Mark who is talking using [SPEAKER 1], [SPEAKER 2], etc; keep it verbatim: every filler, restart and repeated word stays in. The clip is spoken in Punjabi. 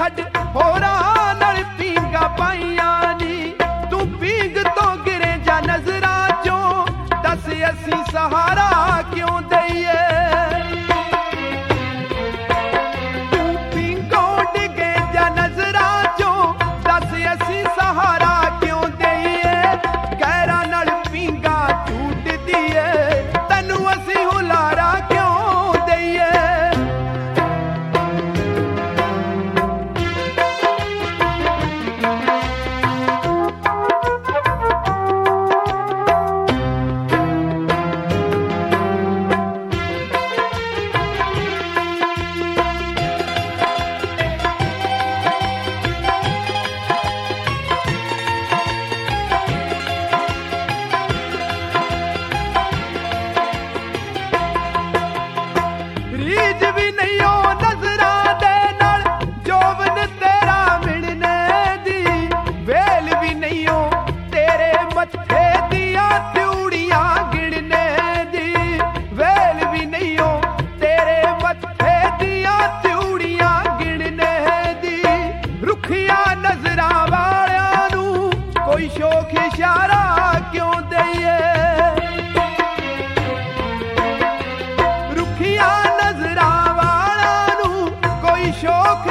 [SPEAKER 1] ਛੱਡ ਹੋਰਾਂ ਨਾਲ ਪੀਂਗਾ ਪਾਈਆਂ ਨੀ। ਤੂੰ ਪੀਂਗ ਤੋਂ ਗਿਰੇ ਜਾ ਨਜ਼ਰਾਂ ਚੋਂ, ਦੱਸ ਅਸੀਂ ਸਹਾਰਾ ਕਿਉਂ ਦਈਏ। ਤੂੰ ਪੀਂਗੋਂ ਡਿੱਗੇ ਜਾ ਨਜ਼ਰਾਂ ਚੋਂ, ਦੱਸ ਅਸੀਂ ਸਹਾਰਾ ਕਿਉਂ ਦਈਏ। ਗੈਰਾਂ ਨਾਲ ਪੀਂਗਾ ਝੂਟਦੀ ਏ, ਤੈਨੂੰ ਅਸੀਂ ਹੁਲਾਰਾ ਕਿਉਂ ਦਈਏ। ਰੀਝ ਵੀ ਨਹੀਂ ਉਹ ਨਜ਼ਰਾਂ ਦੇ ਨਾਲ ਜੋਬਨ ਤੇਰਾ ਮਿਲਣੇ ਦੀ, ਵੇਲ ਵੀ ਨਹੀਂ ਉਹ ਤੇਰੇ ਮੱਥੇ ਦੀਆਂ ਤਿਉੜੀਆਂ ਗਿਣਨੇ ਦੀ, ਵੇਲ ਵੀ ਨਹੀਂ ਉਹ ਤੇਰੇ ਮੱਥੇ ਦੀਆਂ ਤਿਉੜੀਆਂ ਗਿਣਨੇ ਦੀ। ਰੁੱਖੀਆਂ ਨਜ਼ਰਾਂ ਵਾਲਿਆਂ ਨੂੰ ਕੋਈ ਸ਼ੌਖ ਇਸ਼ਾਰਾ ਕਿਉਂ ਦਈਏ। ਰੁੱਖੀਆਂ ਨਜ਼ਰਾਂ ਵਾਲਿਆਂ ਨੂੰ ਕੋਈ ਸ਼ੌਖ